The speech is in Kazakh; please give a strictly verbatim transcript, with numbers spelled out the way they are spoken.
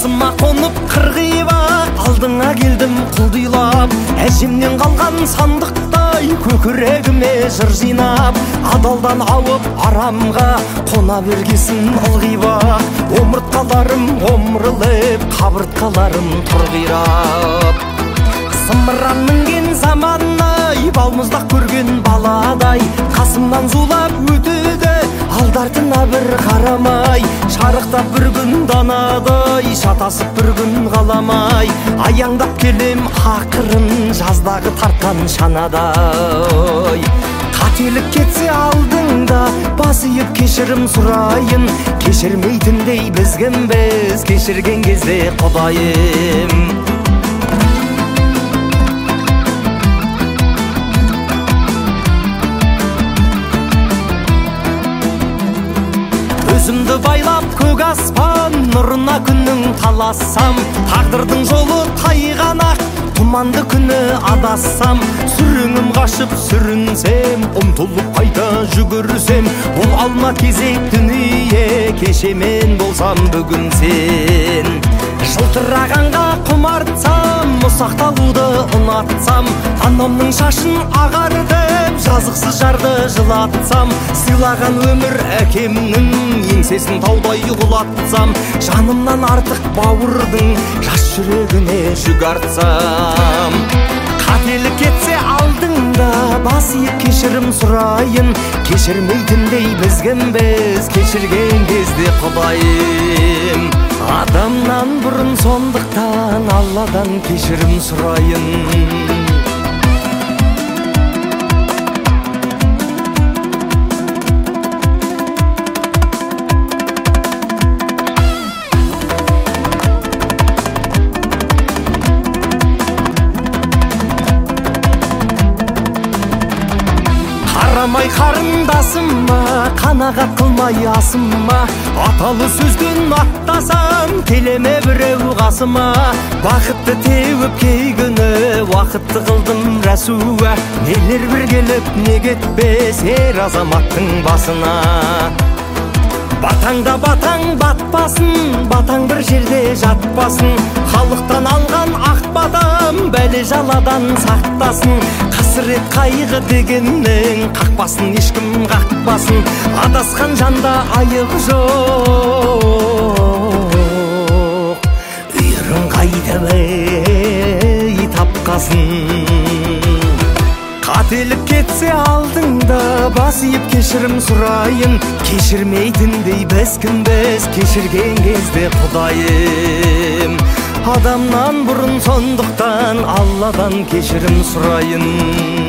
басыма қонып қырғиба алдыңа келдім құлдилап, әжемнен қалған сандықтай көкірегіме жыр жинап, адалдан ауып арамға қона бергесін ылғиба, омыртқаларым омырылып, қабыртқаларым тұрғирап. Зымыран мінген заманнай, балмұздақ көрген баладай, қасымнан зулап өтеді алдартына бір қарамай, шарықтап бір күн данадай, шатасып бір күн қаламай, аяңдап келем ақырын жаздағы тартқан шанадай. Қателік кетсе алдыңда бас иіп кешірім сұрайын, кешірмейтіндей біз кімбіз кешірген кезде Құдайым. Өзімді байлап көк аспан нұрына күннің талассам, тағдырдың жолы тайғанақ, тұманды күні адассам, сүрінім қашып сүрінсем, ұмтылып қайта жүгірсем, бұл алма кезек дүние кешемен болсам бүгін сен. Жылтырағанға құмартсам, мұсақталуды ұнатсам, анамның шашын ағартып, жазықсыз жарды жылатсам, сыйлаған өмір әкемнің еңсесін таудай құлатсам, жанымнан артық бауырдың жас жүрегіне жүк артсам. Қателік кетсе алдыңда бас иіп кешірім сұрайын, кешірмейтіндей біз кімбіз кешірген кезде Құдайым. Адамнан бұрын сондықтан Алладан кешірім сұрайын. Қарамай қарындасыма, қанағат қылмай асыма, аталы сөзден аттасам, келеме біреу қасыма. Бақытты теуіп кей күні, уақытты қылдым рәсуа, нелер бір келіп не кетпес ер азаматтың басына. Батаңда батаң батпасын, батаң бір жерде жатпасын, халықтан алған ақ батам бәле жаладан сақтасын. Қасірет қайғы дегеннің қақпасын ешкім қақпасын, адасқан жанда айық жоқ. Үйірің қайда бей тапқасын. Қателік кетсе алдыңда бас иіп кешірім сұрайын, кешірмейтіндей біз кімбіз кешірген кезде Құдайым. Адамнан бұрын сондықтан Алладан кешірім сұрайын.